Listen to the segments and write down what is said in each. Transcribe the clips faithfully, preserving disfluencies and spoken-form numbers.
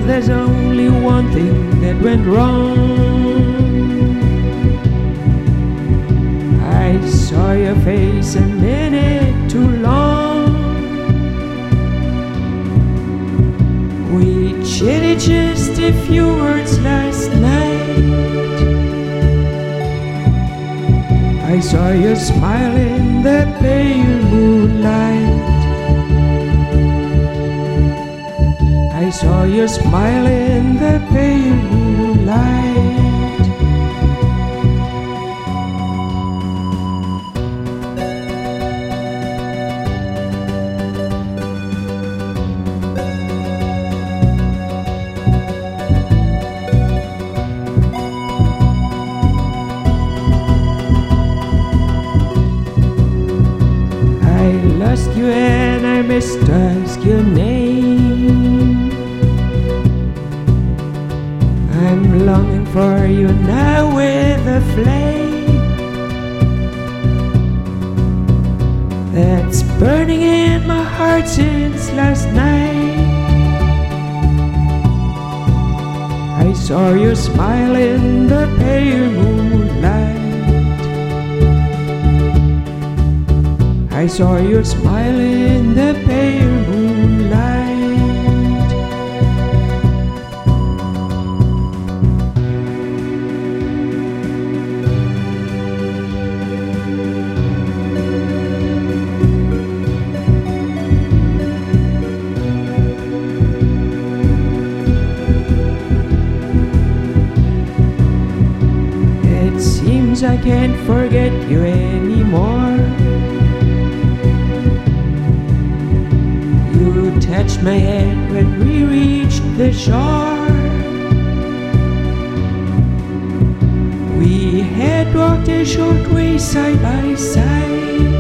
there's only one thing that went wrong. I saw your face a minute too long. We chitted just a few words last night. I saw your smile in the pale moonlight. I saw your smile in the pale moonlight. I lost you and I mistook your name. I'm longing for you now with a flame that's burning in my heart since last night. I saw your smile in the pale moonlight. I saw your smile in the pale moonlight. It seems I can't forget you anymore. You touched my head when we reached the shore. We had walked a short way side by side.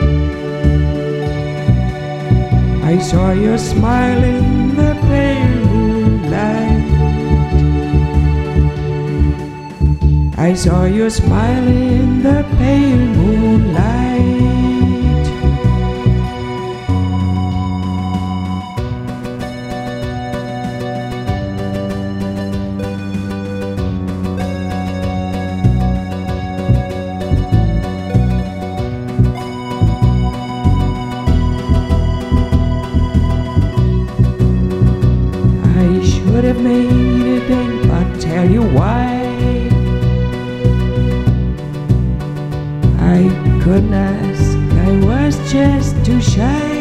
I saw your smile in the pale moonlight. I saw your smile in the pale moonlight. I should have made it big, but tell you why. I couldn't ask, I was just too shy.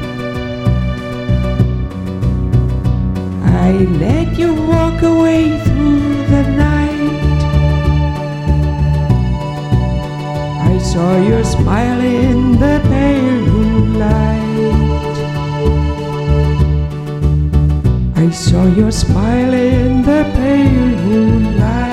I let you walk away through the night. I saw your smile in the pale moonlight. I saw your smile in the pale moonlight.